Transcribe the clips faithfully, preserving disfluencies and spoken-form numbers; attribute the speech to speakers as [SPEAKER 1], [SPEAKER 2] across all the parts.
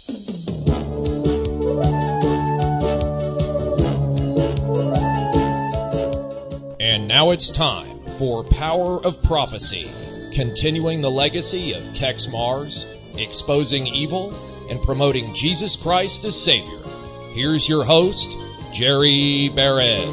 [SPEAKER 1] And now it's time for Power of Prophecy, continuing the legacy of Tex Mars, exposing evil, and promoting Jesus Christ as Savior. Here's your host, Jerry Barrett.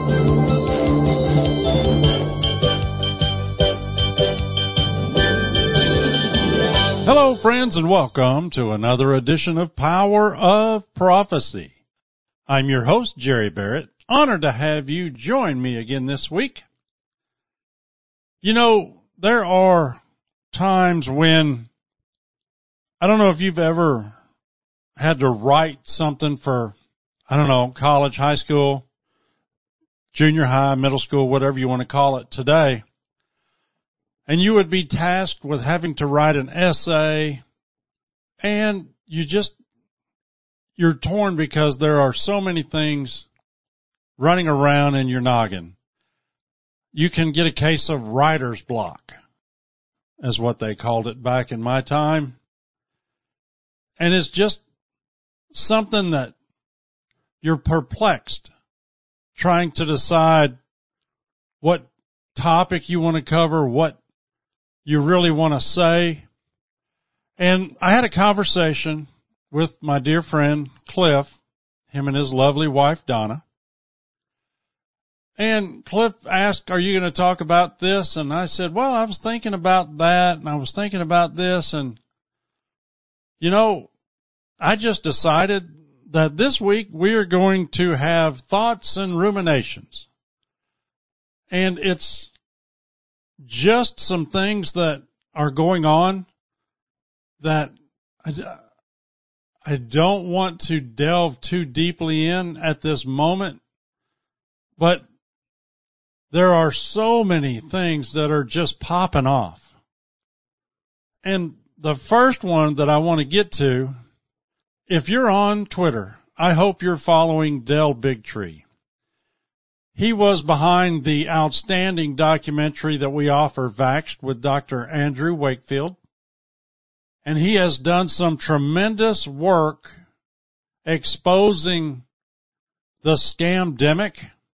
[SPEAKER 2] Hello, friends, and welcome to another edition of Power of Prophecy. I'm your host, Jerry Barrett. Honored to have you join me again this week. You know, there are times when, I don't know if you've ever had to write something for, I don't know, college, high school, junior high, middle school, whatever you want to call it today. And you would be tasked with having to write an essay, and you just, you're torn because there are so many things running around in your noggin. You can get a case of writer's block, is what they called it back in my time. And it's just something that you're perplexed, trying to decide what topic you want to cover, what you really want to say. And I had a conversation with my dear friend Cliff, him and his lovely wife Donna. And Cliff asked, are you going to talk about this? And I said, well, I was thinking about that, and I was thinking about this, and, you know, I just decided that this week we are going to have thoughts and ruminations. And it's just some things that are going on that I, I don't want to delve too deeply in at this moment, but there are so many things that are just popping off. And the first one that I want to get to, if you're on Twitter, I hope you're following Del Bigtree. He was behind the outstanding documentary that we offer, Vaxxed, with Doctor Andrew Wakefield. And he has done some tremendous work exposing the scamdemic,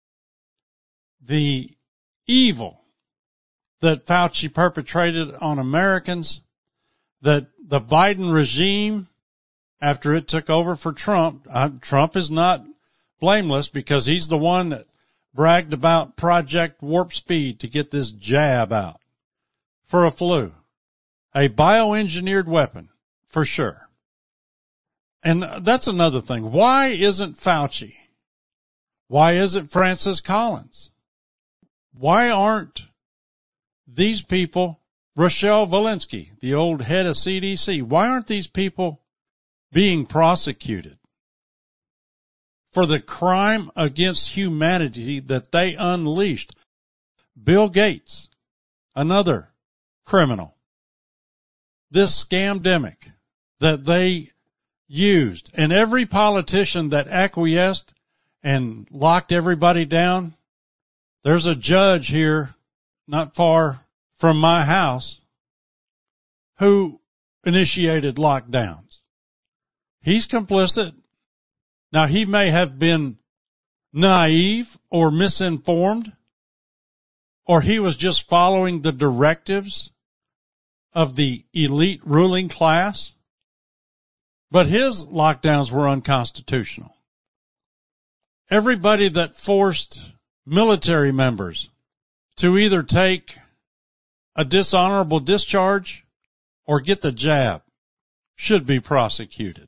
[SPEAKER 2] the evil that Fauci perpetrated on Americans, that the Biden regime, after it took over for Trump, uh, Trump is not blameless because he's the one that bragged about Project Warp Speed to get this jab out for a flu, a bioengineered weapon for sure. And that's another thing. Why isn't Fauci? Why isn't Francis Collins? Why aren't these people, Rochelle Walensky, the old head of C D C, why aren't these people being prosecuted for the crime against humanity that they unleashed? Bill Gates, another criminal. This scamdemic that they used, and every politician that acquiesced and locked everybody down. There's a judge here not far from my house who initiated lockdowns. He's complicit. Now, he may have been naive or misinformed, or he was just following the directives of the elite ruling class, but his lockdowns were unconstitutional. Everybody that forced military members to either take a dishonorable discharge or get the jab should be prosecuted.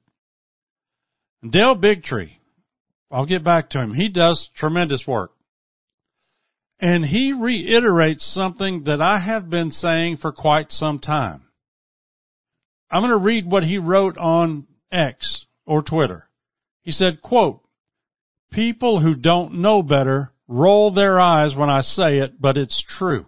[SPEAKER 2] Del Bigtree, I'll get back to him. He does tremendous work. And he reiterates something that I have been saying for quite some time. I'm going to read what he wrote on X or Twitter. He said, quote, people who don't know better roll their eyes when I say it, but it's true.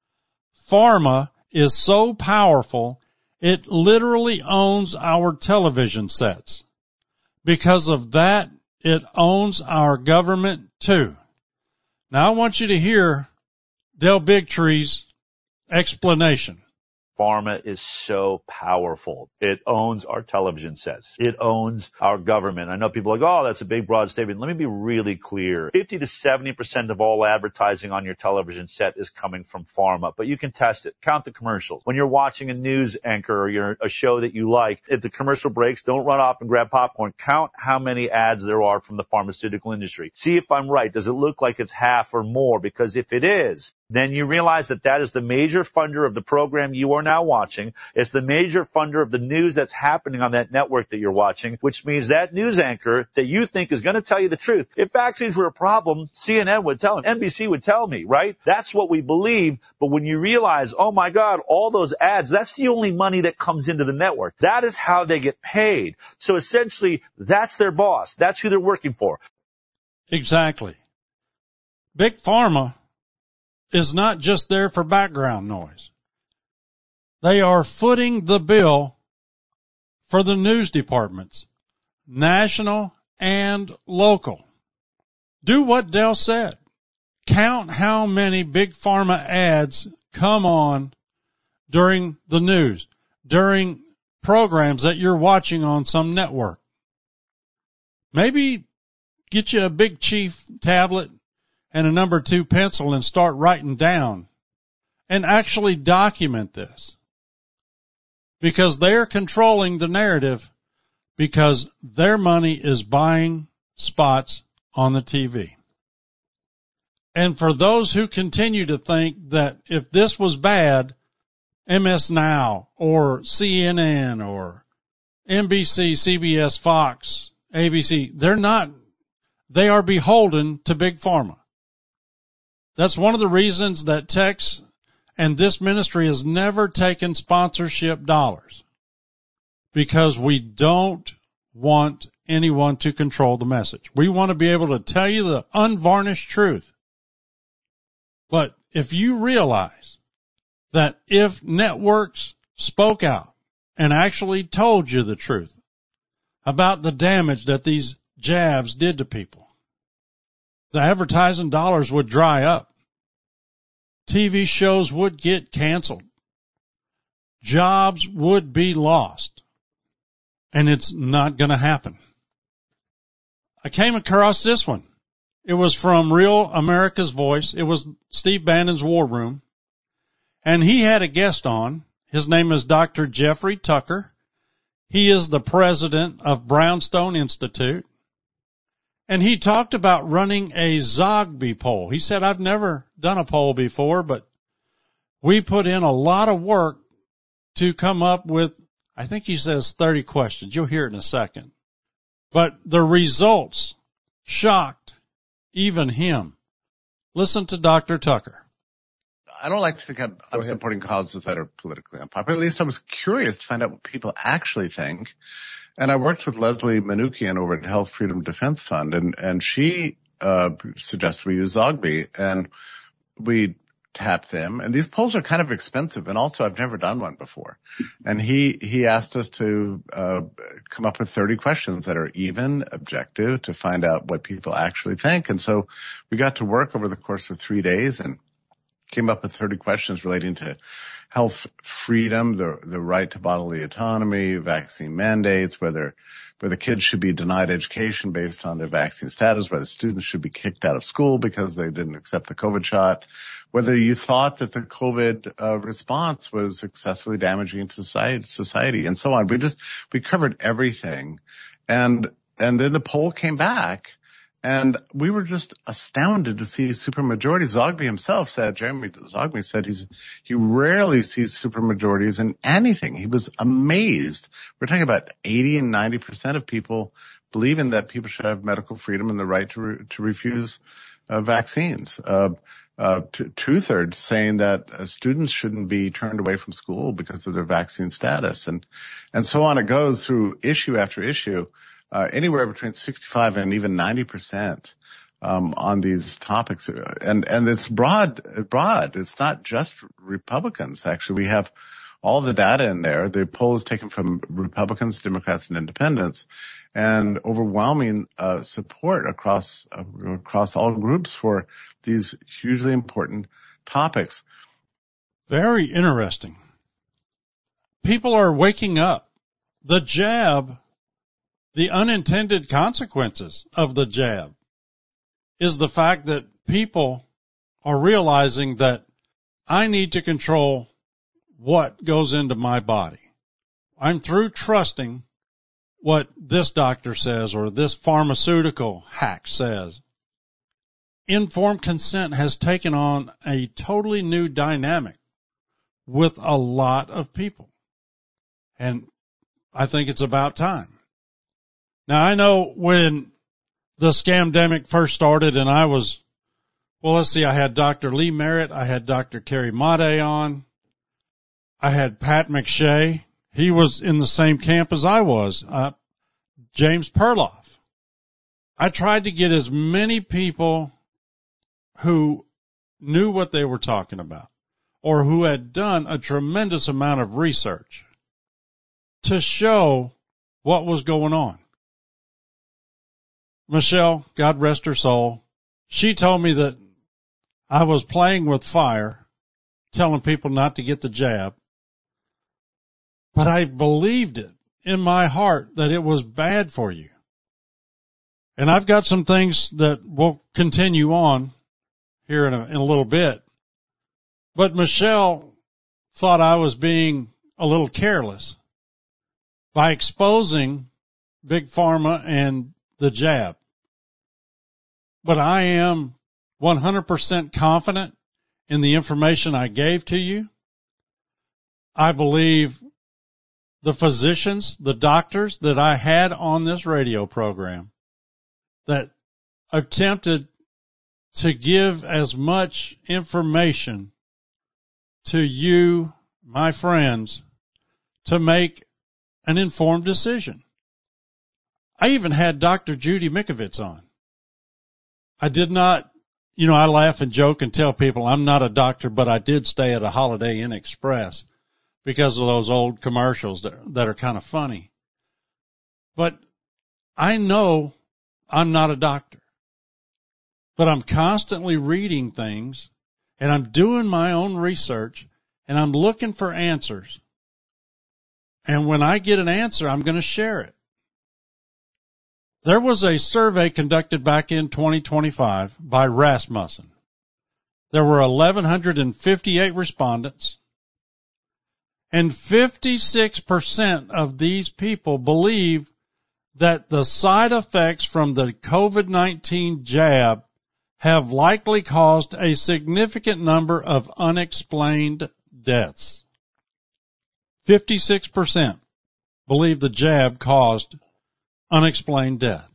[SPEAKER 2] Pharma is so powerful, it literally owns our television sets. Because of that, it owns our government too. Now I want you to hear Del Bigtree's explanation
[SPEAKER 3] Pharma is so powerful. It owns our television sets. It owns our government. I know people are like, oh, that's a big, broad statement. Let me be really clear. fifty to seventy percent of all advertising on your television set is coming from pharma, but you can test it. Count the commercials. When you're watching a news anchor or you're a show that you like, if the commercial breaks, don't run off and grab popcorn. Count how many ads there are from the pharmaceutical industry. See if I'm right. Does it look like it's half or more? Because if it is, then you realize that that is the major funder of the program you are now watching. It's the major funder of the news that's happening on that network that you're watching, which means that news anchor that you think is going to tell you the truth. If vaccines were a problem, C N N would tell him, N B C would tell me, right? That's what we believe. But when you realize, oh my God, all those ads, that's the only money that comes into the network. That is how they get paid. So essentially, that's their boss. That's who they're working for.
[SPEAKER 2] Exactly. Big Pharma is not just there for background noise. They are footing the bill for the news departments, national and local. Do what Del said. Count how many Big Pharma ads come on during the news, during programs that you're watching on some network. Maybe get you a Big Chief tablet and a number two pencil and start writing down and actually document this, because they're controlling the narrative, because their money is buying spots on the T V. And for those who continue to think that if this was bad, M S Now or C N N or N B C, C B S, Fox, A B C, they're not, they are beholden to Big Pharma. That's one of the reasons that Tex and this ministry has never taken sponsorship dollars, because we don't want anyone to control the message. We want to be able to tell you the unvarnished truth. But if you realize that if networks spoke out and actually told you the truth about the damage that these jabs did to people, the advertising dollars would dry up. T V shows would get canceled. Jobs would be lost. And it's not going to happen. I came across this one. It was from Real America's Voice. It was Steve Bannon's War Room. And he had a guest on. His name is Doctor Jeffrey Tucker. He is the president of Brownstone Institute. And he talked about running a Zogby poll. He said, I've never done a poll before, but we put in a lot of work to come up with, I think he says thirty questions. You'll hear it in a second. But the results shocked even him. Listen to Doctor Tucker.
[SPEAKER 4] I don't like to think I'm, I'm supporting causes that are politically unpopular. At least I was curious to find out what people actually think. And I worked with Leslie Manoukian over at Health Freedom Defense Fund, and, and she uh suggested we use Zogby, and we tapped them. And these polls are kind of expensive, and also I've never done one before. And he he asked us to uh come up with thirty questions that are even, objective, to find out what people actually think. And so we got to work over the course of three days and came up with thirty questions relating to health freedom, the the right to bodily autonomy, vaccine mandates, whether whether kids should be denied education based on their vaccine status, whether students should be kicked out of school because they didn't accept the COVID shot, whether you thought that the COVID uh, response was excessively damaging to society, society, and so on. We just we covered everything, and and then the poll came back. And we were just astounded to see supermajority. Zogby himself said, Jeremy Zogby said he's, he rarely sees supermajorities in anything. He was amazed. We're talking about eighty and ninety percent of people believing that people should have medical freedom and the right to, re, to refuse uh, vaccines. Uh, uh, t- two thirds saying that uh, students shouldn't be turned away from school because of their vaccine status. And, and so on it goes through issue after issue. Uh, anywhere between sixty-five and even ninety percent, um, on these topics. And, and it's broad, broad. It's not just Republicans. Actually, we have all the data in there. The poll is taken from Republicans, Democrats, and Independents, and overwhelming, uh, support across, uh, across all groups for these hugely important topics.
[SPEAKER 2] Very interesting. people are waking up. The jab, the unintended consequences of the jab is the fact that people are realizing that I need to control what goes into my body. I'm through trusting what this doctor says or this pharmaceutical hack says. Informed consent has taken on a totally new dynamic with a lot of people. And I think it's about time. Now, I know when the scamdemic first started and I was, well, let's see, I had Doctor Lee Merritt, I had Doctor Kerry Made on, I had Pat McShay. He was in the same camp as I was, uh, James Perloff. I tried to get as many people who knew what they were talking about or who had done a tremendous amount of research to show what was going on. Michelle, God rest her soul, she told me that I was playing with fire, telling people not to get the jab, but I believed it in my heart that it was bad for you. And I've got some things that will continue on here in a, in a little bit. But Michelle thought I was being a little careless by exposing Big Pharma and the jab. But I am one hundred percent confident in the information I gave to you. I believe the physicians, the doctors that I had on this radio program that attempted to give as much information to you, my friends, to make an informed decision. I even had Doctor Judy Mikovits on. I did not, you know, I laugh and joke and tell people I'm not a doctor, but I did stay at a Holiday Inn Express because of those old commercials that, that are kind of funny. But I know I'm not a doctor, but I'm constantly reading things and I'm doing my own research and I'm looking for answers. And when I get an answer, I'm going to share it. There was a survey conducted back in twenty twenty-five by Rasmussen. There were eleven fifty-eight respondents, and fifty-six percent of these people believe that the side effects from the COVID nineteen jab have likely caused a significant number of unexplained deaths. fifty-six percent believe the jab caused unexplained death.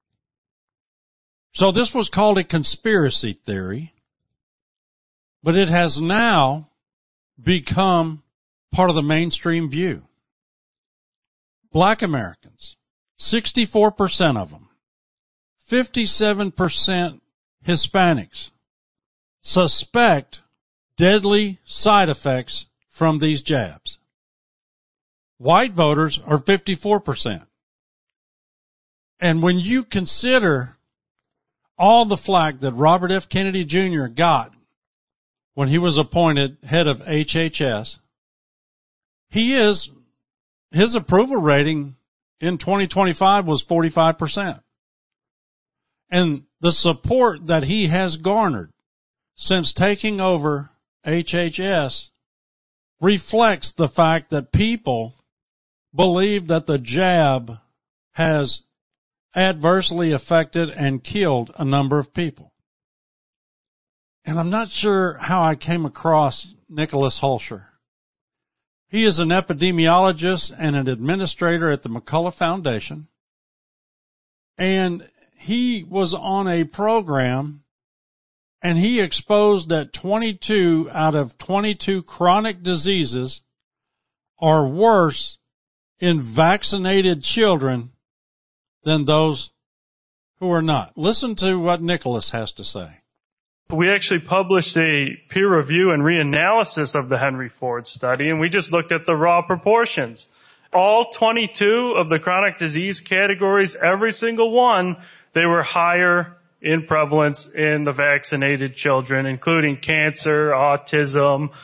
[SPEAKER 2] So this was called a conspiracy theory, but it has now become part of the mainstream view. Black Americans, sixty-four percent of them, fifty-seven percent Hispanics suspect deadly side effects from these jabs. White voters are fifty-four percent. And when you consider all the flack that Robert F. Kennedy Junior got when he was appointed head of H H S, he is, his approval rating in twenty twenty-five was forty-five percent. And the support that he has garnered since taking over H H S reflects the fact that people believe that the jab has adversely affected and killed a number of people. And I'm not sure how I came across Nicholas Hulsher. He is an epidemiologist and an administrator at the McCullough Foundation. And he was on a program and he exposed that twenty-two out of twenty-two chronic diseases are worse in vaccinated children than those who are not. Listen to what Nicholas has to say.
[SPEAKER 5] We actually published a peer review and reanalysis of the Henry Ford study, and we just looked at the raw proportions. All twenty-two of the chronic disease categories, every single one, they were higher in prevalence in the vaccinated children, including cancer, autism,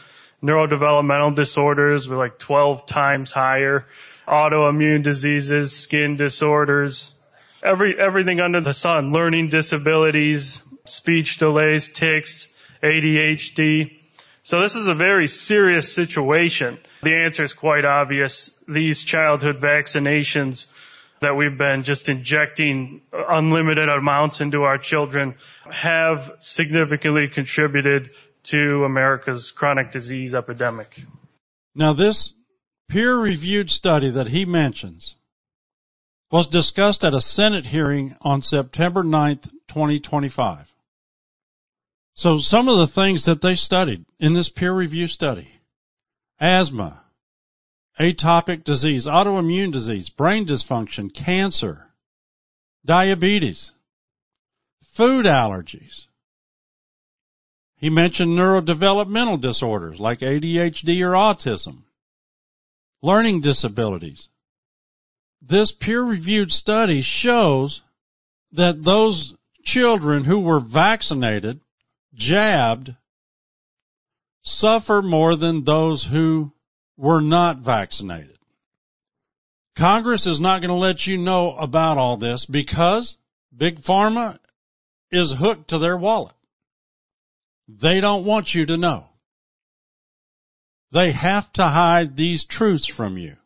[SPEAKER 5] neurodevelopmental disorders were like twelve times higher, autoimmune diseases, skin disorders, every, everything under the sun, learning disabilities, speech delays, tics, A D H D. So this is a very serious situation. The answer is quite obvious. These childhood vaccinations that we've been just injecting unlimited amounts into our children have significantly contributed to America's chronic disease epidemic.
[SPEAKER 2] Now, this peer-reviewed study that he mentions was discussed at a Senate hearing on September ninth, twenty twenty-five. So some of the things that they studied in this peer-review study: asthma, atopic disease, autoimmune disease, brain dysfunction, cancer, diabetes, food allergies. He mentioned neurodevelopmental disorders like A D H D or autism, learning disabilities. This peer-reviewed study shows that those children who were vaccinated, jabbed, suffer more than those who were not vaccinated. Congress is not going to let you know about all this because Big Pharma is hooked to their wallet. They don't want you to know. They have to hide these truths from you.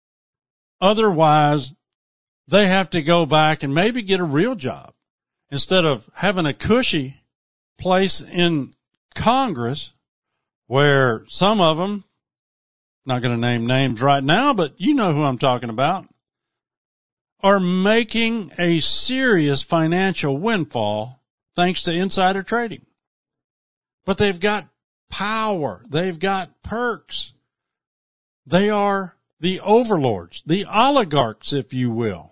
[SPEAKER 2] Otherwise, they have to go back and maybe get a real job instead of having a cushy place in Congress where some of them, not going to name names right now, but you know who I'm talking about, are making a serious financial windfall thanks to insider trading. But they've got power. They've got perks. They are the overlords, the oligarchs, if you will,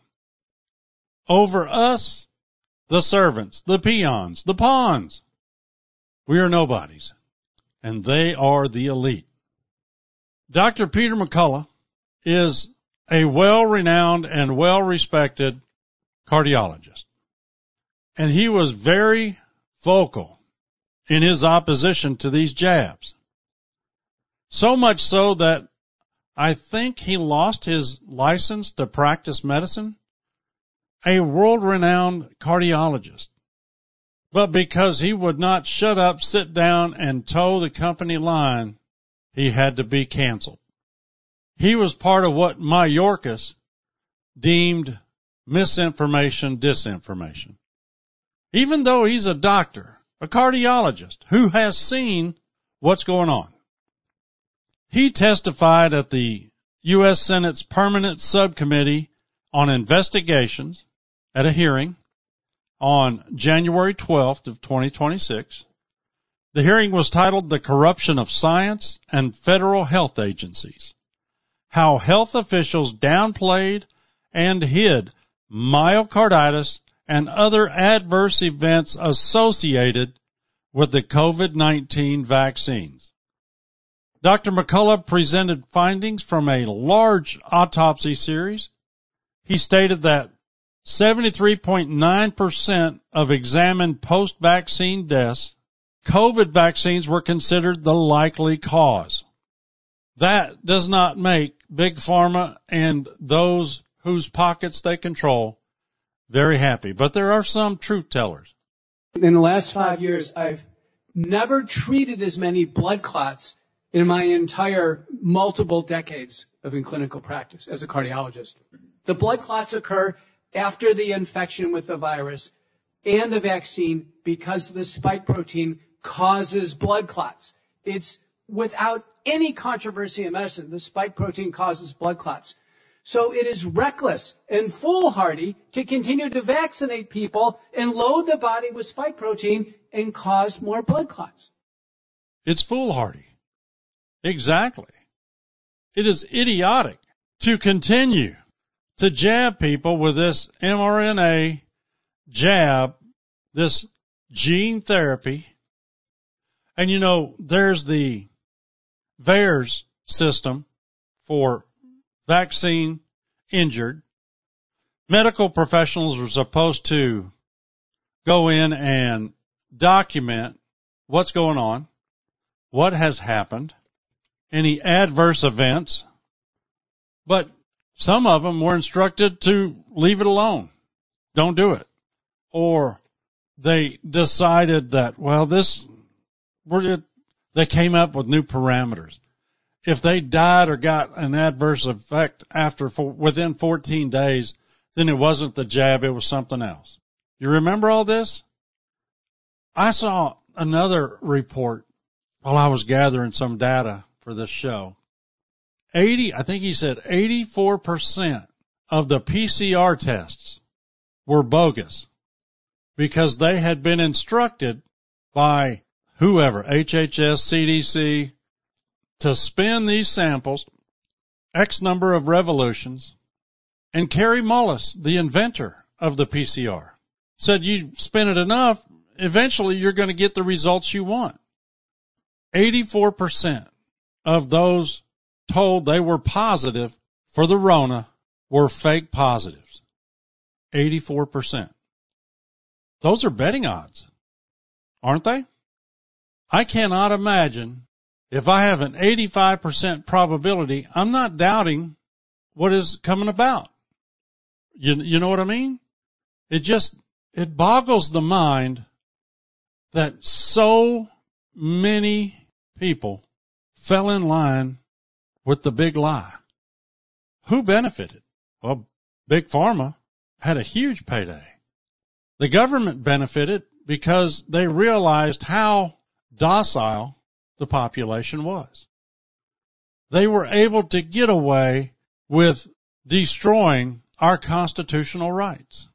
[SPEAKER 2] over us, the servants, the peons, the pawns. We are nobodies, and they are the elite. Doctor Peter McCullough is a well-renowned and well-respected cardiologist, and he was very vocal in his opposition to these jabs. So much so that I think he lost his license to practice medicine, a world-renowned cardiologist. But because he would not shut up, sit down, and toe the company line, he had to be canceled. He was part of what Mayorkas deemed misinformation, disinformation. Even though he's a doctor, a cardiologist who has seen what's going on. He testified at the U S Senate's Permanent Subcommittee on Investigations at a hearing on January twelfth of twenty twenty-six. The hearing was titled "The Corruption of Science and Federal Health Agencies: How Health Officials Downplayed and Hid Myocarditis and Other Adverse Events Associated with the COVID nineteen Vaccines." Doctor McCullough presented findings from a large autopsy series. He stated that seventy-three point nine percent of examined post-vaccine deaths, COVID vaccines were considered the likely cause. That does not make Big Pharma and those whose pockets they control very happy. But there are some truth tellers.
[SPEAKER 6] In the last five years, I've never treated as many blood clots in my entire multiple decades of in clinical practice as a cardiologist. The blood clots occur after the infection with the virus and the vaccine because the spike protein causes blood clots. It's without any controversy in medicine. The spike protein causes blood clots. So it is reckless and foolhardy to continue to vaccinate people and load the body with spike protein and cause more blood clots.
[SPEAKER 2] It's foolhardy. Exactly. It is idiotic to continue to jab people with this mRNA jab, this gene therapy. And you know, there's the VAERS system for vaccine injured. Medical professionals are supposed to go in and document what's going on, what has happened, any adverse events, but some of them were instructed to leave it alone. Don't do it. Or they decided that, well, this, we're, they came up with new parameters. If they died or got an adverse effect after, for, within fourteen days, then it wasn't the jab, it was something else. You remember all this? I saw another report while I was gathering some data for this show. eighty, I think he said eighty-four percent of the P C R tests were bogus because they had been instructed by whoever, H H S, C D C, to spin these samples X number of revolutions. And Kary Mullis, the inventor of the P C R, said you spin it enough, eventually you're going to get the results you want. eighty-four percent of those told they were positive for the Rona were fake positives. eighty-four percent. Those are betting odds, aren't they? I cannot imagine if I have an eighty-five percent probability, I'm not doubting what is coming about. You, you know what I mean? It just, it boggles the mind that so many people fell in line with the big lie. Who benefited? Well, Big Pharma had a huge payday. The government benefited because they realized how docile the population was. They were able to get away with destroying our constitutional rights,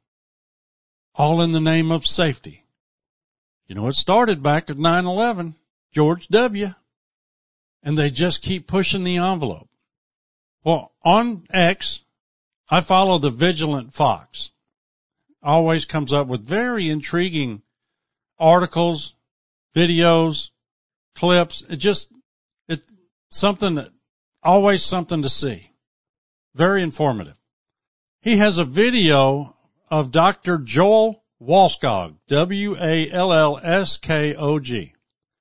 [SPEAKER 2] all in the name of safety. You know, it started back at nine eleven, George W., and they just keep pushing the envelope. Well, on X, I follow the Vigilant Fox. Always comes up with very intriguing articles, videos, clips. It just, it's something that, always something to see. Very informative. He has a video of Doctor Joel Wallskog, W A L L S K O G,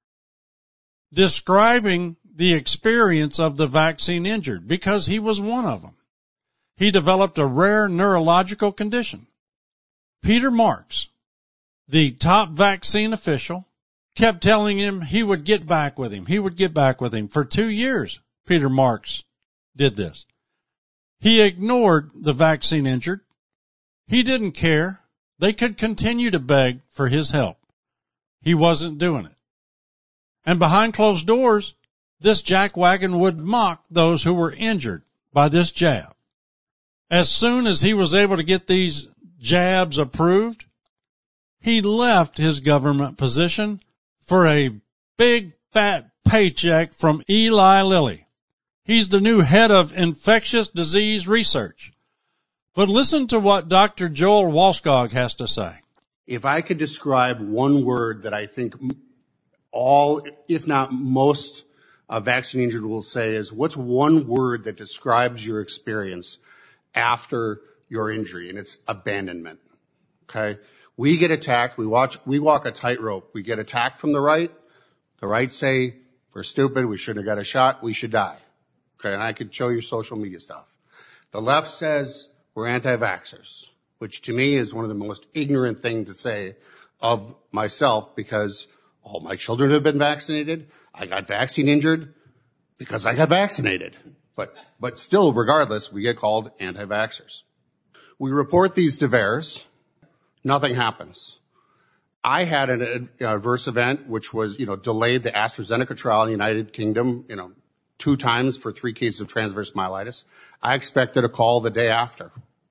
[SPEAKER 2] describing the experience of the vaccine injured because he was one of them. He developed a rare neurological condition. Peter Marks, the top vaccine official, kept telling him he would get back with him. He would get back with him. For two years, Peter Marks did this. He ignored the vaccine injured. He didn't care. They could continue to beg for his help. He wasn't doing it. And behind closed doors, this jackwagon would mock those who were injured by this jab. As soon as he was able to get these jabs approved, he left his government position for a big fat paycheck from Eli Lilly. He's the new head of infectious disease research. But listen to what Doctor Joel Wallskog has to say.
[SPEAKER 7] If I could describe one word that I think all, if not most, uh, vaccine injured will say is, what's one word that describes your experience after your injury? And it's abandonment. Okay? We get attacked. We watch, we walk a tightrope. We get attacked from the right. The right say, we're stupid. We shouldn't have got a shot. We should die. Okay? And I could show you social media stuff. The left says we're anti-vaxxers, which to me is one of the most ignorant things to say of myself because all my children have been vaccinated. I got vaccine injured because I got vaccinated. But, but still, regardless, we get called anti-vaxxers. We report these to V A E R S. Nothing happens. I had an adverse event, which was, you know, delayed the AstraZeneca trial in the United Kingdom, you know, two times for three cases of transverse myelitis. I expected a call the day after.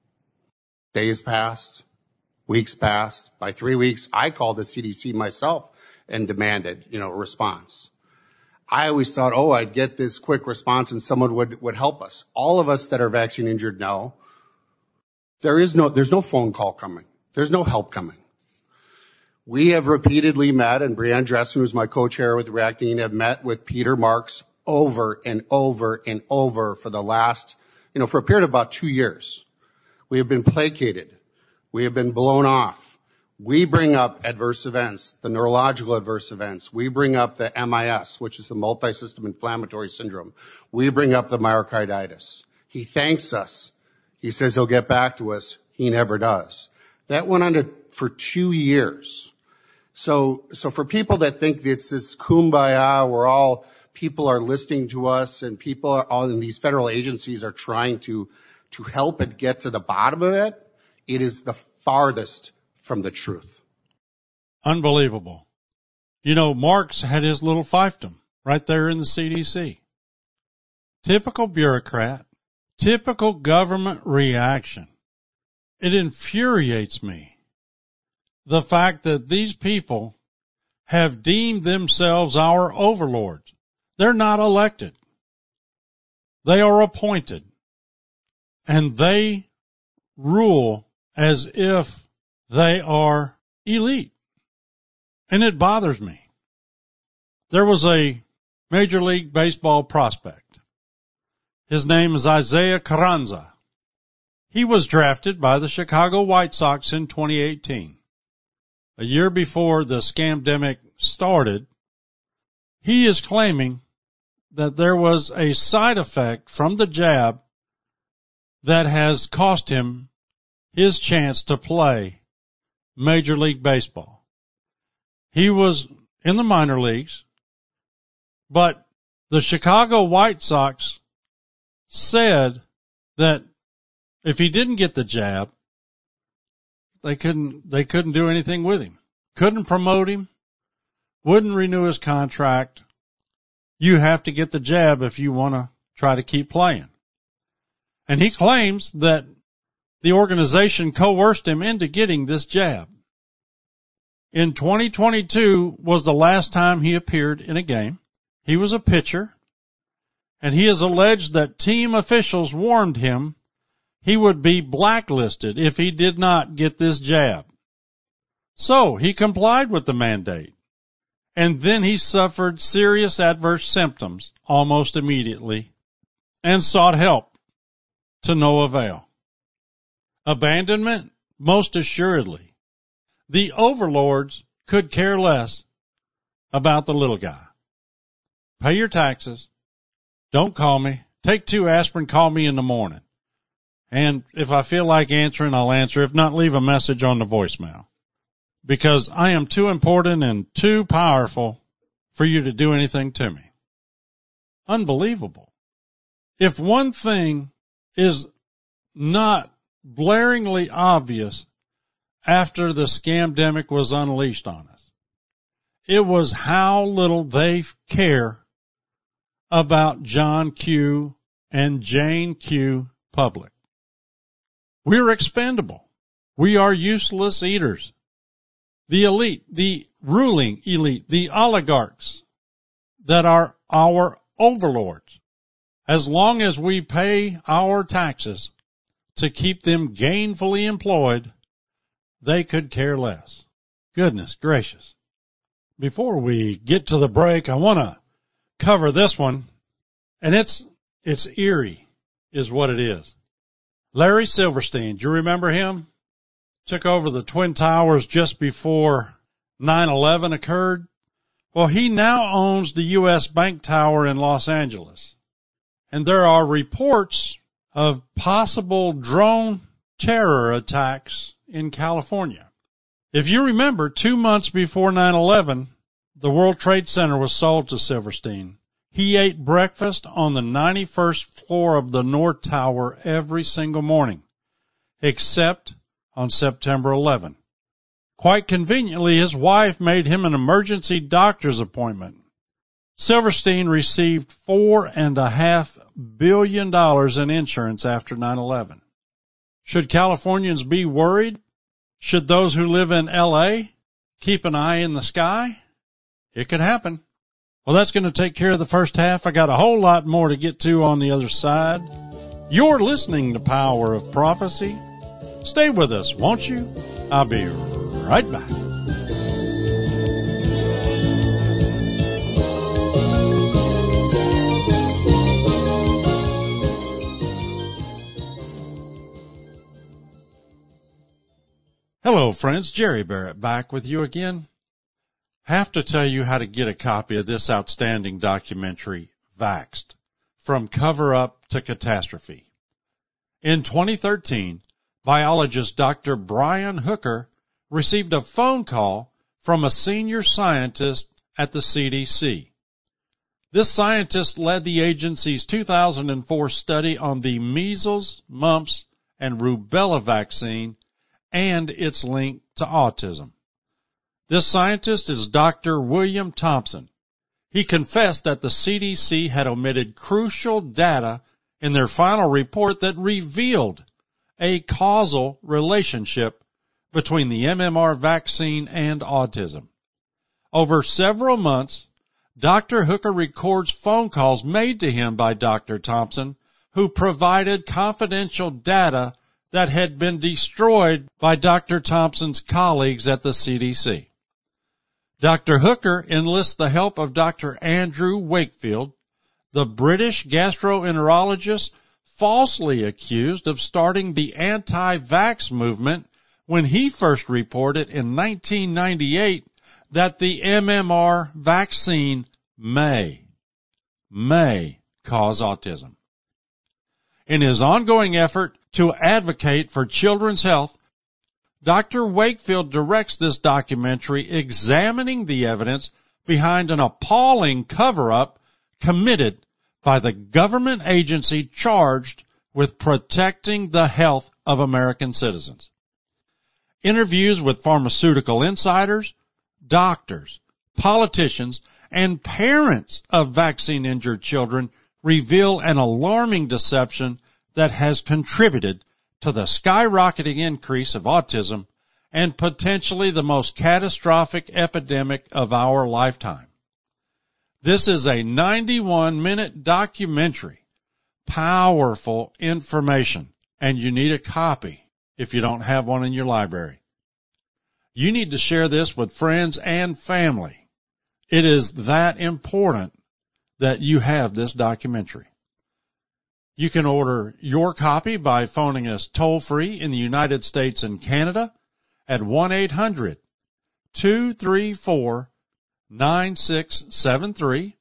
[SPEAKER 7] Days passed, weeks passed. By three weeks, I called the C D C myself and demanded, you know, a response. I always thought, oh, I'd get this quick response and someone would, would help us. All of us that are vaccine injured know there is no, there's no phone call coming. There's no help coming. We have repeatedly met, and Brianne Dressen, who's my co-chair with Reactine, have met with Peter Marks over and over and over for the last, you know, for a period of about two years. We have been placated. We have been blown off. We bring up adverse events, the neurological adverse events. We bring up the M I S, which is the multi-system inflammatory syndrome. We bring up the myocarditis. He thanks us. He says he'll get back to us. He never does. That went on to, for two years. So, so for people that think it's this kumbaya where all people are listening to us and people are all in these federal agencies are trying to, to help it get to the bottom of it, it is the farthest from the truth.
[SPEAKER 2] Unbelievable. You know, Marx had his little fiefdom right there in the C D C. Typical bureaucrat, typical government reaction. It infuriates me, the fact that these people have deemed themselves our overlords. They're not elected. They are appointed. And they rule as if they are elite. And it bothers me. There was a Major League Baseball prospect. His name is Isaiah Carranza. He was drafted by the Chicago White Sox in twenty eighteen. A year before the scamdemic started, he is claiming that there was a side effect from the jab that has cost him his chance to play Major League Baseball. He was in the minor leagues, but the Chicago White Sox said that if he didn't get the jab, they couldn't, they couldn't do anything with him. Couldn't promote him, wouldn't renew his contract. You have to get the jab if you want to try to keep playing. And he claims that the organization coerced him into getting this jab. In twenty twenty-two was the last time he appeared in a game. He was a pitcher, and he has alleged that team officials warned him he would be blacklisted if he did not get this jab. So he complied with the mandate, and then he suffered serious adverse symptoms almost immediately and sought help to no avail. Abandonment? Most assuredly. The overlords could care less about the little guy. Pay your taxes. Don't call me. Take two aspirin. Call me in the morning. And if I feel like answering, I'll answer. If not, leave a message on the voicemail. Because I am too important and too powerful for you to do anything to me. Unbelievable. If one thing is not blaringly obvious after the scamdemic was unleashed on us, it was how little they care about John Q. and Jane Q. Public. We're expendable. We are useless eaters. The elite, the ruling elite, the oligarchs that are our overlords, as long as we pay our taxes to keep them gainfully employed, they could care less. Goodness gracious. Before we get to the break, I want to cover this one, and it's, it's eerie is what it is. Larry Silverstein, do you remember him? Took over the Twin Towers just before nine eleven occurred. Well, he now owns the U S Bank Tower in Los Angeles. And there are reports of possible drone terror attacks in California. If you remember, two months before nine eleven, the World Trade Center was sold to Silverstein. He ate breakfast on the ninety-first floor of the North Tower every single morning, except on September eleventh. Quite conveniently, his wife made him an emergency doctor's appointment. Silverstein received four and a half billion dollars in insurance after nine eleven. Should Californians be worried? Should those who live in L A keep an eye in the sky? It could happen. Well, that's going to take care of the first half. I got a whole lot more to get to on the other side. You're listening to Power of Prophecy. Stay with us, won't you? I'll be right back. Hello, friends. Jerry Barrett back with you again. Have to tell you how to get a copy of this outstanding documentary, Vaxxed, From Cover-Up to Catastrophe. In twenty thirteen, biologist Doctor Brian Hooker received a phone call from a senior scientist at the C D C. This scientist led the agency's two thousand four study on the measles, mumps, and rubella vaccine and its link to autism. This scientist is Doctor William Thompson. He confessed that the C D C had omitted crucial data in their final report that revealed a causal relationship between the M M R vaccine and autism. Over several months, Doctor Hooker records phone calls made to him by Doctor Thompson, who provided confidential data that had been destroyed by Doctor Thompson's colleagues at the C D C. Doctor Hooker enlists the help of Doctor Andrew Wakefield, the British gastroenterologist falsely accused of starting the anti-vax movement when he first reported in nineteen ninety-eight that the M M R vaccine may, may cause autism. In his ongoing effort to advocate for children's health, Doctor Wakefield directs this documentary examining the evidence behind an appalling cover-up committed by the government agency charged with protecting the health of American citizens. Interviews with pharmaceutical insiders, doctors, politicians, and parents of vaccine-injured children reveal an alarming deception that has contributed to the skyrocketing increase of autism and potentially the most catastrophic epidemic of our lifetime. This is a ninety-one minute documentary, powerful information, and you need a copy if you don't have one in your library. You need to share this with friends and family. It is that important that you have this documentary. You can order your copy by phoning us toll-free in the United States and Canada at one eight hundred two three four nine six seven three.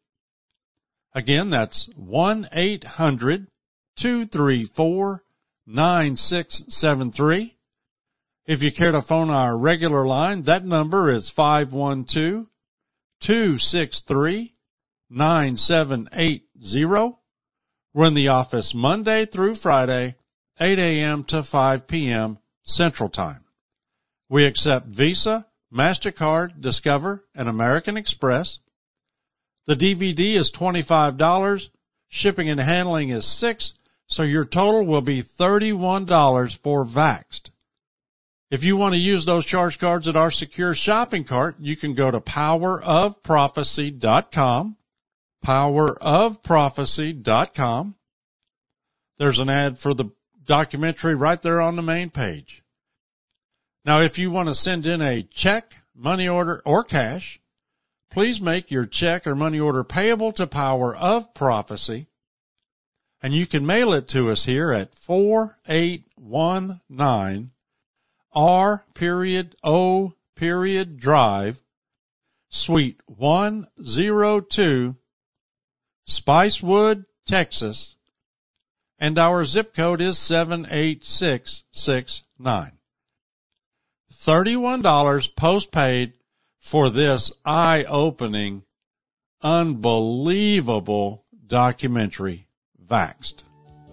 [SPEAKER 2] Again, that's one eight hundred two three four nine six seven three. If you care to phone our regular line, that number is five one two two six three nine seven eight zero. We're in the office Monday through Friday, eight a.m. to five p.m. Central Time. We accept Visa, MasterCard, Discover, and American Express. The D V D is twenty-five dollars. Shipping and handling is six dollars, so your total will be thirty-one dollars for Vaxxed. If you want to use those charge cards at our secure shopping cart, you can go to power of prophecy dot com. power of prophecy dot com. There's an ad for the documentary right there on the main page. Now, if you want to send in a check, money order, or cash, please make your check or money order payable to Power of Prophecy, and you can mail it to us here at four eight one nine R period O period Drive, Suite one oh two, Spicewood, Texas, and our zip code is seven eight six six nine. thirty-one dollars postpaid for this eye-opening, unbelievable documentary, Vaxxed.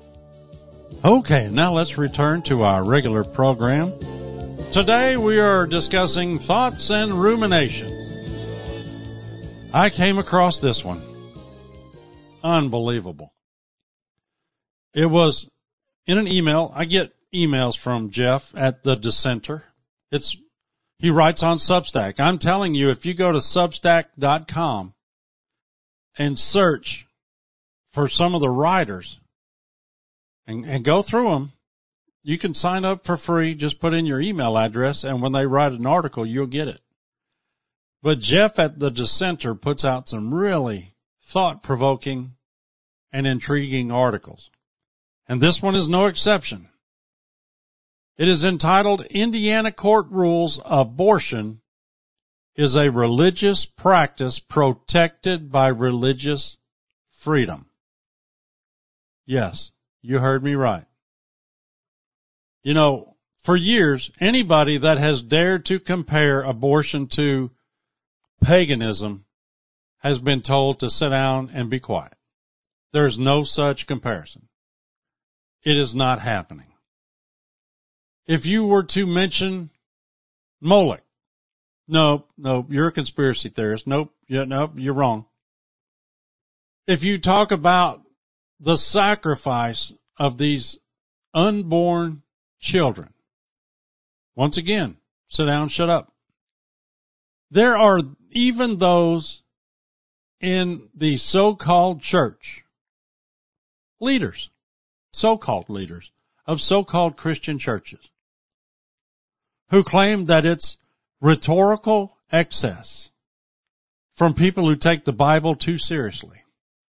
[SPEAKER 2] Okay, now let's return to our regular program. Today we are discussing thoughts and ruminations. I came across this one. Unbelievable. It was in an email. I get emails from Jeff at The Dissenter. It's, he writes on Substack. I'm telling you, if you go to substack dot com and search for some of the writers and, and go through them, you can sign up for free. Just put in your email address, and when they write an article, you'll get it. But Jeff at The Dissenter puts out some really thought-provoking and intriguing articles. And this one is no exception. It is entitled Indiana Court Rules Abortion is a Religious Practice Protected by Religious Freedom. Yes, you heard me right. You know, for years, anybody that has dared to compare abortion to paganism has been told to sit down and be quiet. There's no such comparison. It is not happening. If you were to mention Moloch, nope, nope, you're a conspiracy theorist. Nope, yeah, nope, you're wrong. If you talk about the sacrifice of these unborn children, once again, sit down, shut up. There are even those in the so-called church, leaders, so-called leaders of so-called Christian churches, who claim that it's rhetorical excess from people who take the Bible too seriously.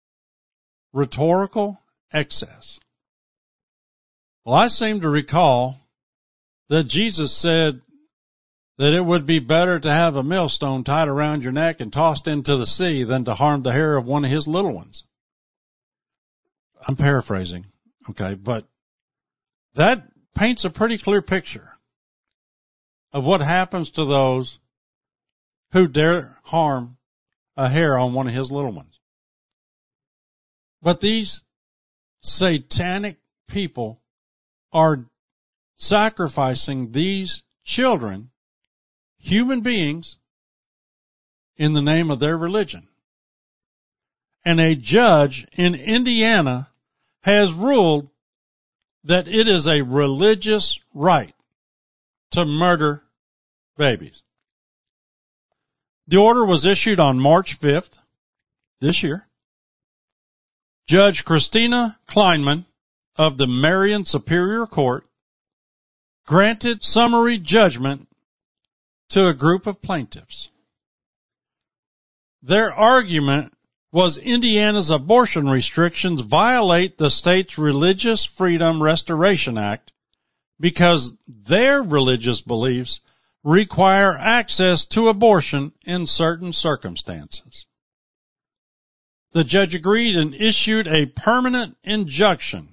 [SPEAKER 2] Rhetorical excess. Well, I seem to recall that Jesus said that it would be better to have a millstone tied around your neck and tossed into the sea than to harm the hair of one of his little ones. I'm paraphrasing, okay, but that paints a pretty clear picture of what happens to those who dare harm a hair on one of his little ones. But these satanic people are sacrificing these children, human beings, in the name of their religion. And a judge in Indiana has ruled that it is a religious right to murder babies. The order was issued on March fifth this year. Judge Christina Kleinman of the Marion Superior Court granted summary judgment to a group of plaintiffs. Their argument was Indiana's abortion restrictions violate the state's Religious Freedom Restoration Act because their religious beliefs require access to abortion in certain circumstances. The judge agreed and issued a permanent injunction.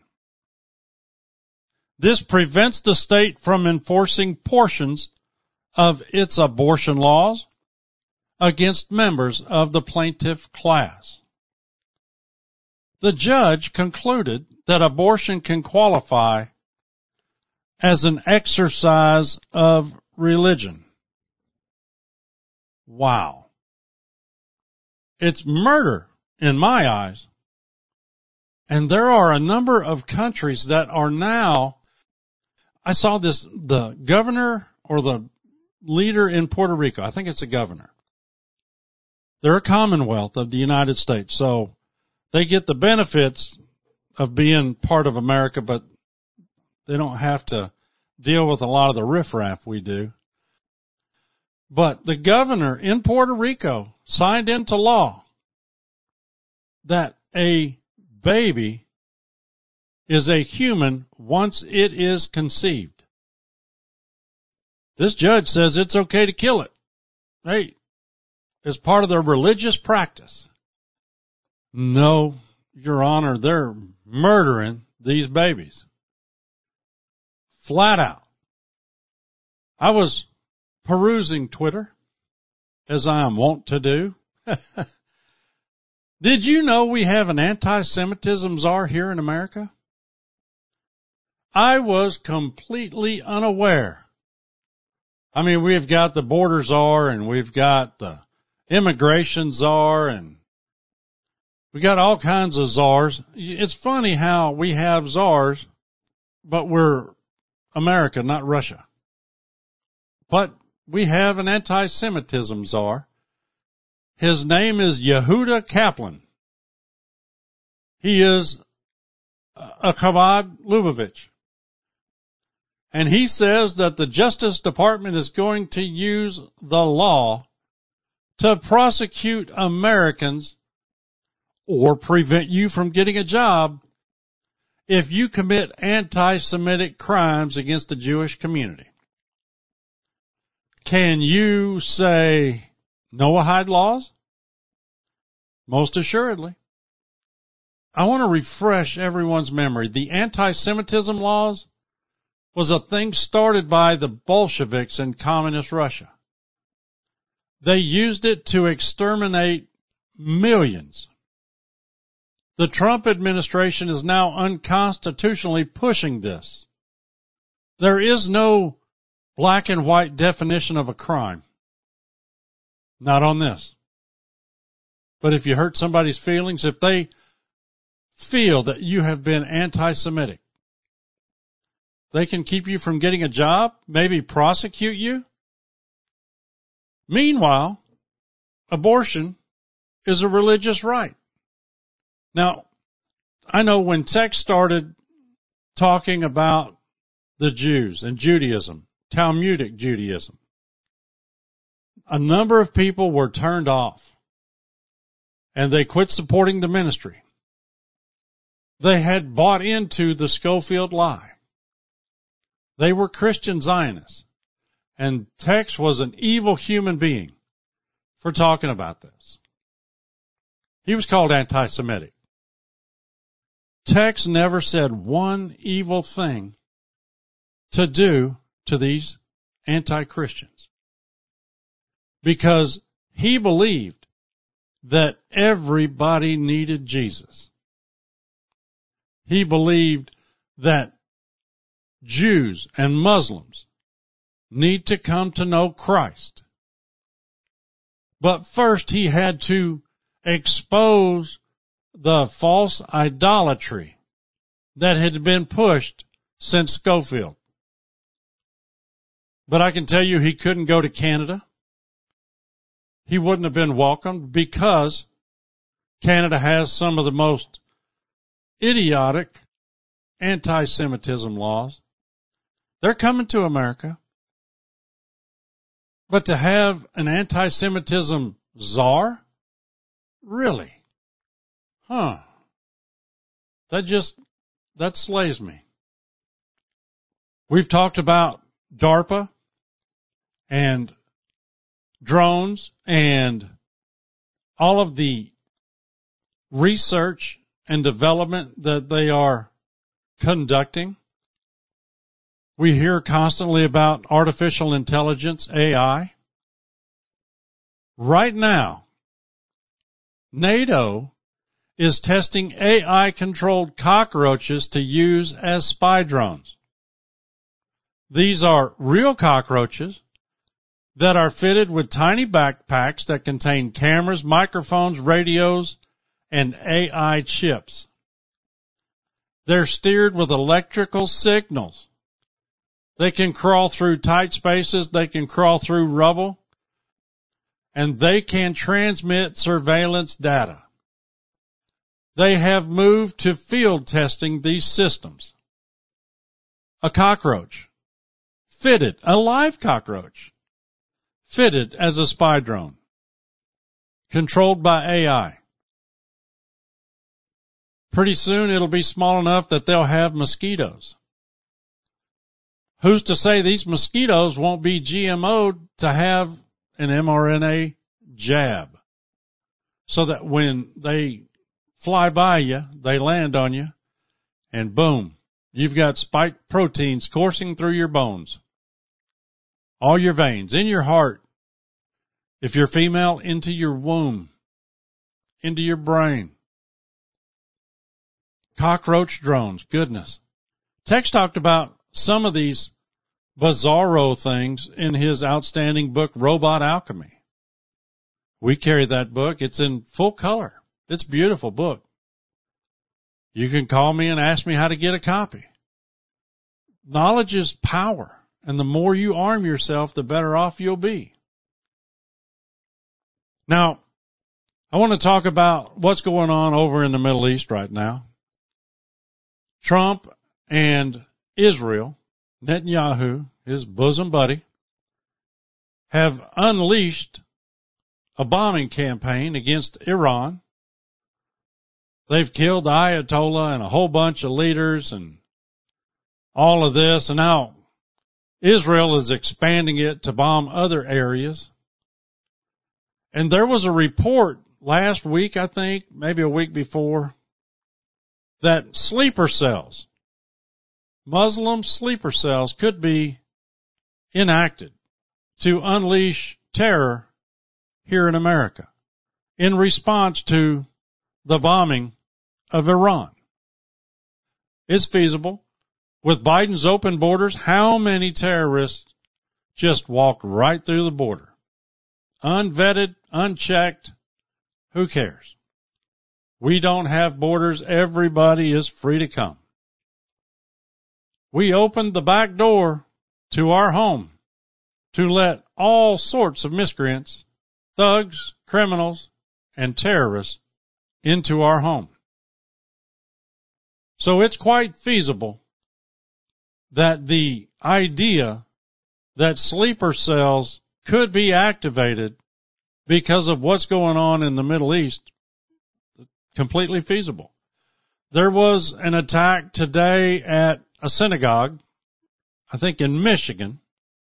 [SPEAKER 2] This prevents the state from enforcing portions of its abortion laws against members of the plaintiff class. The judge concluded that abortion can qualify as an exercise of religion. Wow. It's murder in my eyes. And there are a number of countries that are now, I saw this, the governor or the leader in Puerto Rico, I think it's a governor. They're a commonwealth of the United States, so they get the benefits of being part of America, but they don't have to deal with a lot of the riffraff we do. But the governor in Puerto Rico signed into law that a baby is a human once it is conceived. This judge says it's okay to kill it. Hey, it's part of their religious practice. No, Your Honor, they're murdering these babies. Flat out. I was perusing Twitter, as I am wont to do. Did you know we have an anti-Semitism czar here in America? I was completely unaware. I mean, we've got the border czar and we've got the immigration czar and we got all kinds of czars. It's funny how we have czars, but we're America, not Russia. But we have an anti-Semitism czar. His name is Yehuda Kaplan. He is a Chabad Lubavitch. And he says that the Justice Department is going to use the law to prosecute Americans or prevent you from getting a job if you commit anti-Semitic crimes against the Jewish community? Can you say Noahide laws? Most assuredly. I want to refresh everyone's memory. The anti-Semitism laws was a thing started by the Bolsheviks in communist Russia. They used it to exterminate millions. The Trump administration is now unconstitutionally pushing this. There is no black and white definition of a crime. Not on this. But if you hurt somebody's feelings, if they feel that you have been anti-Semitic, they can keep you from getting a job, maybe prosecute you. Meanwhile, abortion is a religious right. Now, I know when Tex started talking about the Jews and Judaism, Talmudic Judaism, a number of people were turned off and they quit supporting the ministry. They had bought into the Schofield lie. They were Christian Zionists, and Tex was an evil human being for talking about this. He was called anti-Semitic. Tex never said one evil thing to do to these anti-Christians because he believed that everybody needed Jesus. He believed that Jews and Muslims need to come to know Christ. But first he had to expose the false idolatry that had been pushed since Schofield. But I can tell you he couldn't go to Canada. He wouldn't have been welcomed because Canada has some of the most idiotic anti-Semitism laws. They're coming to America. But to have an anti-Semitism czar? Really? Huh. That just, that slays me. We've talked about DARPA and drones and all of the research and development that they are conducting. We hear constantly about artificial intelligence, A I. Right now, NATO is testing A I-controlled cockroaches to use as spy drones. These are real cockroaches that are fitted with tiny backpacks that contain cameras, microphones, radios, and A I chips. They're steered with electrical signals. They can crawl through tight spaces. They can crawl through rubble. And they can transmit surveillance data. They have moved to field testing these systems. A cockroach, fitted, a live cockroach, fitted as a spy drone, controlled by A I. Pretty soon it'll be small enough that they'll have mosquitoes. Who's to say these mosquitoes won't be G M O'd to have an mRNA jab so that when they fly by you, they land on you, and boom, you've got spike proteins coursing through your bones, all your veins, in your heart, if you're female, into your womb, into your brain. Cockroach drones, goodness. Tex talked about some of these bizarro things in his outstanding book, Robot Alchemy. We carry that book. It's in full color. It's a beautiful book. You can call me and ask me how to get a copy. Knowledge is power, and the more you arm yourself, the better off you'll be. Now, I want to talk about what's going on over in the Middle East right now. Trump and Israel, Netanyahu, his bosom buddy, have unleashed a bombing campaign against Iran. They've killed the Ayatollah and a whole bunch of leaders and all of this. And now Israel is expanding it to bomb other areas. And there was a report last week, I think, maybe a week before, that sleeper cells, Muslim sleeper cells, could be enacted to unleash terror here in America in response to the bombing of Iran. It's feasible. With Biden's open borders, how many terrorists just walked right through the border? Unvetted, unchecked, who cares? We don't have borders. Everybody is free to come. We opened the back door to our home to let all sorts of miscreants, thugs, criminals, and terrorists into our home. So it's quite feasible that the idea that sleeper cells could be activated because of what's going on in the Middle East, completely feasible. There was an attack today at a synagogue, I think in Michigan.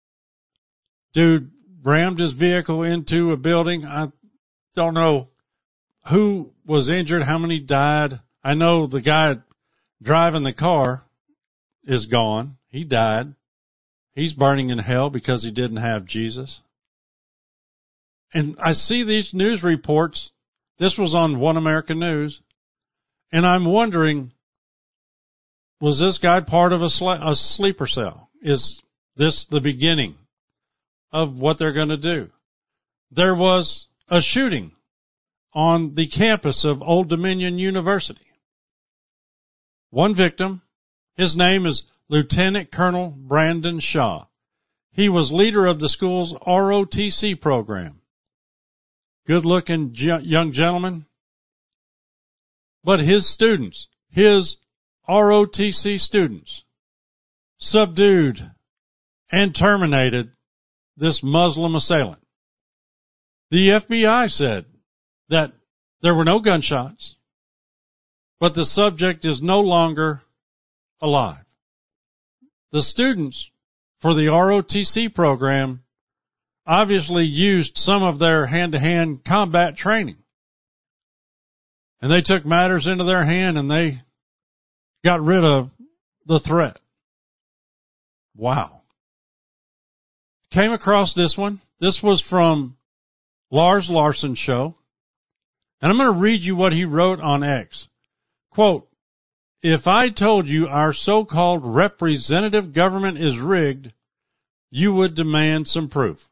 [SPEAKER 2] Dude rammed his vehicle into a building. I don't know who was injured, how many died. I know the guy driving the car is gone. He died. He's burning in hell because he didn't have Jesus. And I see these news reports. This was on One America News. And I'm wondering, was this guy part of a, sl- a sleeper cell? Is this the beginning of what they're going to do? There was a shooting on the campus of Old Dominion University. One victim, his name is Lieutenant Colonel Brandon Shaw. He was leader of the school's R O T C program. Good-looking ge- young gentleman. But his students, his R O T C students, subdued and terminated this Muslim assailant. The F B I said that there were no gunshots, but the subject is no longer alive. The students for the R O T C program obviously used some of their hand-to-hand combat training. And they took matters into their hand and they got rid of the threat. Wow. Came across this one. This was from Lars Larson's show. And I'm going to read you what he wrote on X. Quote, "If I told you our so-called representative government is rigged, you would demand some proof.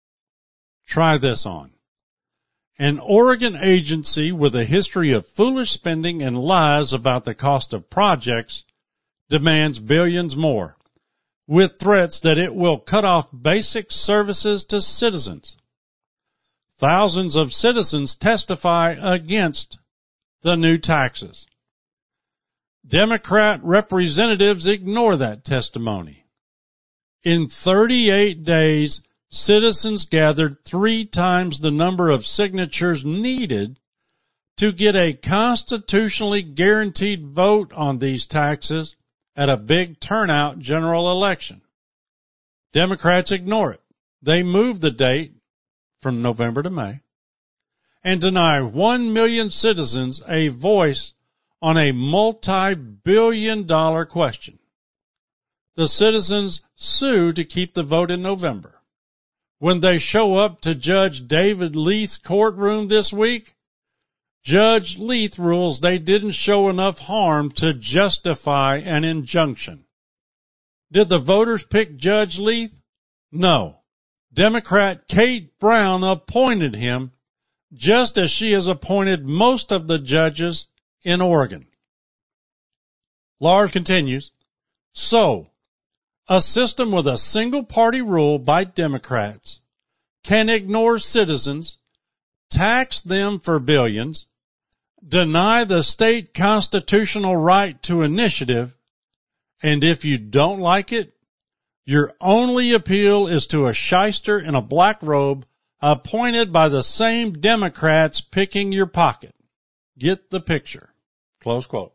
[SPEAKER 2] Try this on. An Oregon agency with a history of foolish spending and lies about the cost of projects demands billions more, with threats that it will cut off basic services to citizens. Thousands of citizens testify against the new taxes. Democrat representatives ignore that testimony. In thirty-eight days, citizens gathered three times the number of signatures needed to get a constitutionally guaranteed vote on these taxes at a big turnout general election. Democrats ignore it. They move the date from November to May and deny one million citizens a voice on a multi-billion dollar question. The citizens sue to keep the vote in November. When they show up to Judge David Leith's courtroom this week, Judge Leith rules they didn't show enough harm to justify an injunction. Did the voters pick Judge Leith? No. Democrat Kate Brown appointed him, just as she has appointed most of the judges in Oregon." Lars continues, "So, a system with a single party rule by Democrats can ignore citizens, tax them for billions, deny the state constitutional right to initiative, and if you don't like it, your only appeal is to a shyster in a black robe appointed by the same Democrats picking your pocket. Get the picture." Close quote.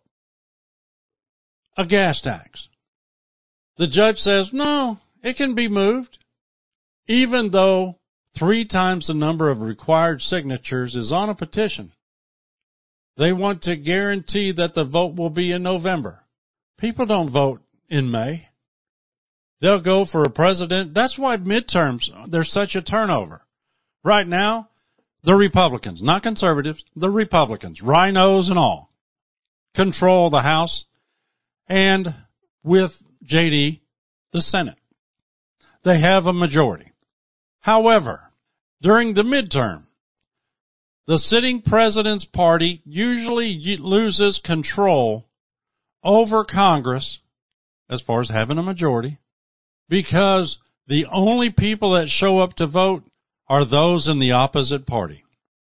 [SPEAKER 2] A gas tax. The judge says, no, it can be moved, even though three times the number of required signatures is on a petition. They want to guarantee that the vote will be in November. People don't vote in May. They'll go for a president. That's why midterms, there's such a turnover. Right now, the Republicans, not conservatives, the Republicans, rhinos and all, control the House, and with J D, the Senate. They have a majority. However, during the midterm, the sitting president's party usually loses control over Congress as far as having a majority, because the only people that show up to vote are those in the opposite party.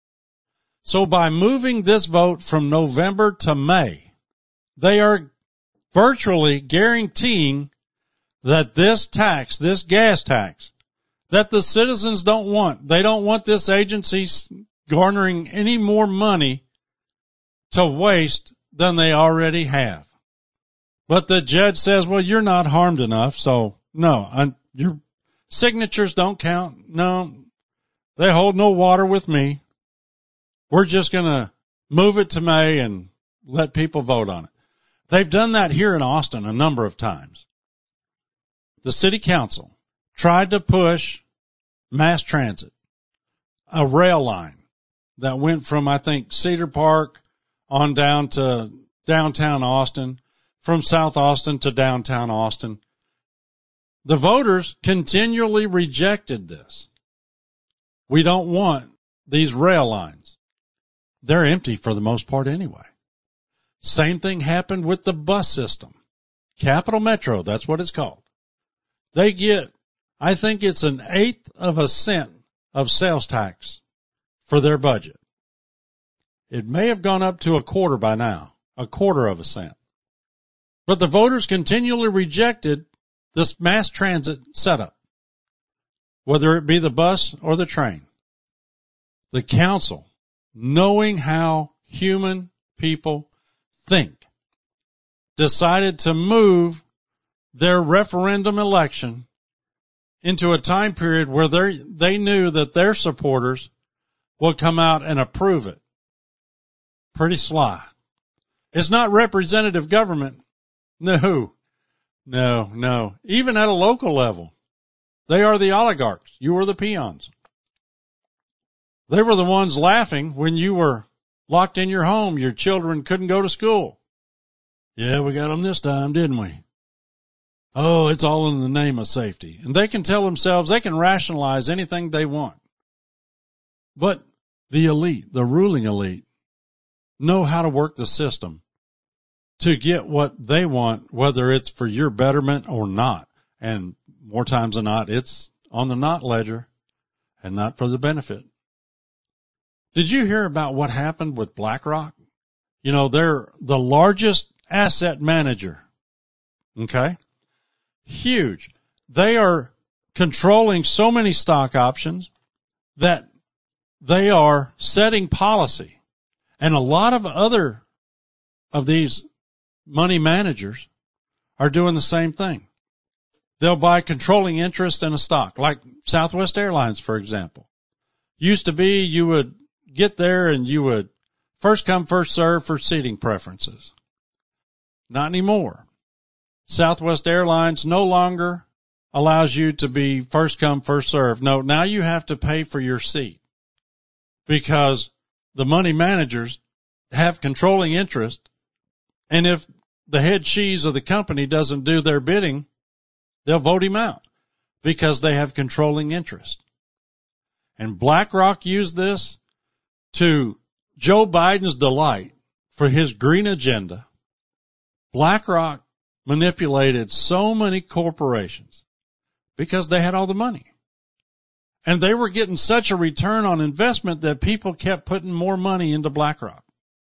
[SPEAKER 2] So by moving this vote from November to May, they are virtually guaranteeing that this tax, this gas tax, that the citizens don't want, they don't want this agency garnering any more money to waste than they already have. But the judge says, well, you're not harmed enough, so no, I, your signatures don't count. No, they hold no water with me. We're just going to move it to May and let people vote on it. They've done that here in Austin a number of times. The city council tried to push mass transit, a rail line that went from, I think, Cedar Park on down to downtown Austin, from South Austin to downtown Austin. The voters continually rejected this. We don't want these rail lines. They're empty for the most part anyway. Same thing happened with the bus system. Capital Metro, that's what it's called. They get, I think it's an eighth of a cent of sales tax for their budget. It may have gone up to a quarter by now, a quarter of a cent. But the voters continually rejected this mass transit setup, whether it be the bus or the train. The council, knowing how human people think, decided to move their referendum election into a time period where they they knew that their supporters would come out and approve it. Pretty sly. It's not representative government. No, no, no. Even at a local level, they are the oligarchs. You are the peons. They were the ones laughing when you were locked in your home. Your children couldn't go to school. Yeah, we got them this time, didn't we? Oh, it's all in the name of safety. And they can tell themselves, they can rationalize anything they want. But the elite, the ruling elite, know how to work the system to get what they want, whether it's for your betterment or not. And more times than not, it's on the not ledger and not for the benefit. Did you hear about what happened with BlackRock? You know, they're the largest asset manager. Okay? Huge. They are controlling so many stock options that they are setting policy. And a lot of other of these money managers are doing the same thing. They'll buy controlling interest in a stock, like Southwest Airlines, for example. Used to be you would get there and you would first come, first serve for seating preferences. Not anymore. Southwest Airlines no longer allows you to be first come, first serve. No, now you have to pay for your seat because the money managers have controlling interest. And if the head cheese of the company doesn't do their bidding, they'll vote him out because they have controlling interest. And BlackRock used this to Joe Biden's delight for his green agenda. BlackRock manipulated so many corporations because they had all the money. And they were getting such a return on investment that people kept putting more money into BlackRock.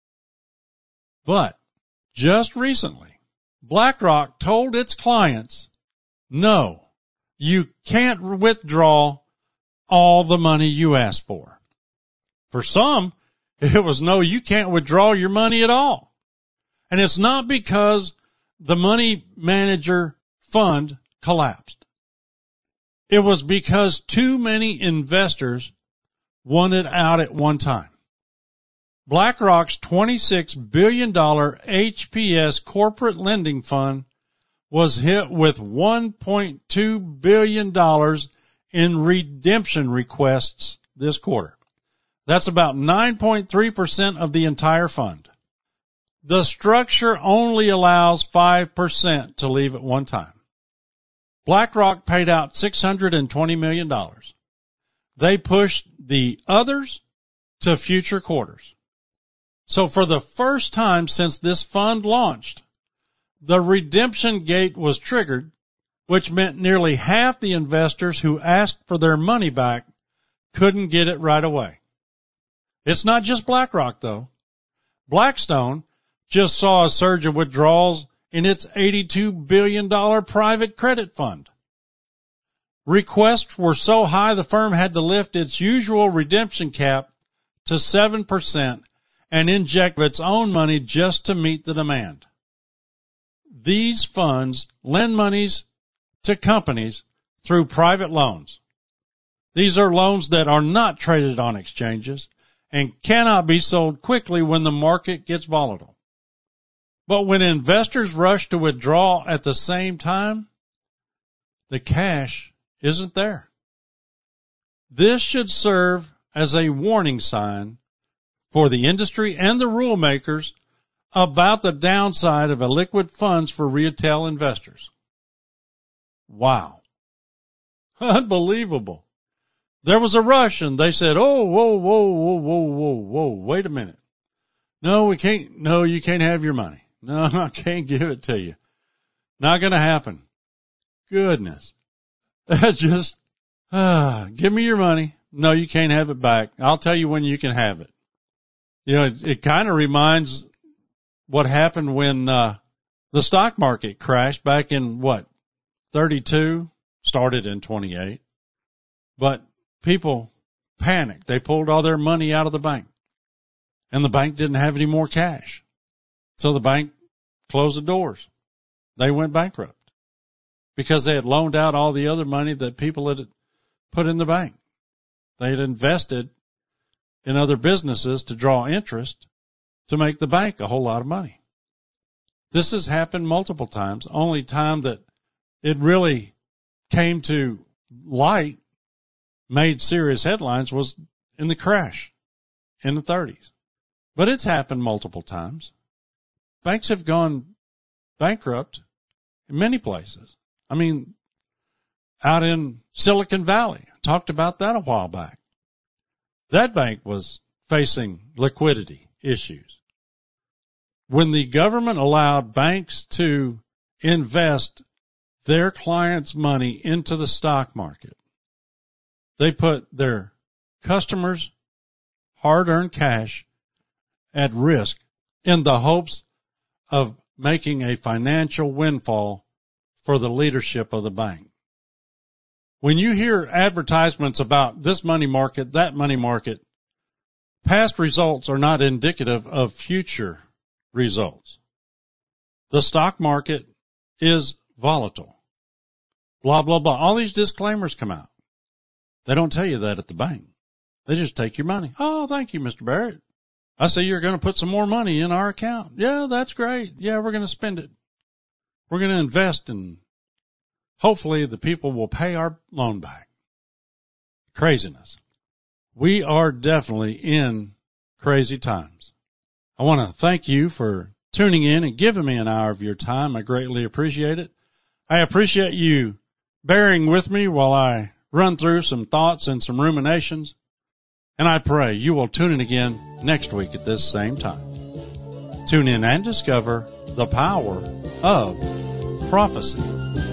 [SPEAKER 2] But just recently, BlackRock told its clients, no, you can't withdraw all the money you asked for. For some, it was no, you can't withdraw your money at all. And it's not because the money manager fund collapsed. It was because too many investors wanted out at one time. BlackRock's twenty-six billion dollars H P S corporate lending fund was hit with one point two billion dollars in redemption requests this quarter. That's about nine point three percent of the entire fund. The structure only allows five percent to leave at one time. BlackRock paid out six hundred twenty million dollars. They pushed the others to future quarters. So for the first time since this fund launched, the redemption gate was triggered, which meant nearly half the investors who asked for their money back couldn't get it right away. It's not just BlackRock, though. Blackstone just saw a surge of withdrawals in its eighty-two billion dollars private credit fund. Requests were so high the firm had to lift its usual redemption cap to seven percent and inject its own money just to meet the demand. These funds lend monies to companies through private loans. These are loans that are not traded on exchanges and cannot be sold quickly when the market gets volatile. But when investors rush to withdraw at the same time, the cash isn't there. This should serve as a warning sign for the industry and the rule makers about the downside of illiquid funds for retail investors. Wow. Unbelievable. There was a rush and they said, oh, whoa, whoa, whoa, whoa, whoa, whoa, wait a minute. No, we can't, no, you can't have your money. No, I can't give it to you. Not going to happen. Goodness. That's just, ah, give me your money. No, you can't have it back. I'll tell you when you can have it. You know, it, it kind of reminds what happened when, uh, the stock market crashed back in what, thirty-two, started in twenty-eight. But people panicked. They pulled all their money out of the bank. And the bank didn't have any more cash. So the bank closed the doors. They went bankrupt because they had loaned out all the other money that people had put in the bank. They had invested in other businesses to draw interest to make the bank a whole lot of money. This has happened multiple times. Only time that it really came to light, made serious headlines, was in the crash in the thirties. But it's happened multiple times. Banks have gone bankrupt in many places. I mean, out in Silicon Valley, I talked about that a while back. That bank was facing liquidity issues. When the government allowed banks to invest their clients' money into the stock market, they put their customers' hard-earned cash at risk in the hopes of making a financial windfall for the leadership of the bank. When you hear advertisements about this money market, that money market, past results are not indicative of future results. The stock market is volatile. Blah, blah, blah. All these disclaimers come out. They don't tell you that at the bank. They just take your money. Oh, thank you, Mister Barrett. I see you're going to put some more money in our account. Yeah, that's great. Yeah, we're going to spend it. We're going to invest, and hopefully the people will pay our loan back. Craziness. We are definitely in crazy times. I want to thank you for tuning in and giving me an hour of your time. I greatly appreciate it. I appreciate you bearing with me while I run through some thoughts and some ruminations. And I pray you will tune in again next week at this same time. Tune in and discover the power of prophecy.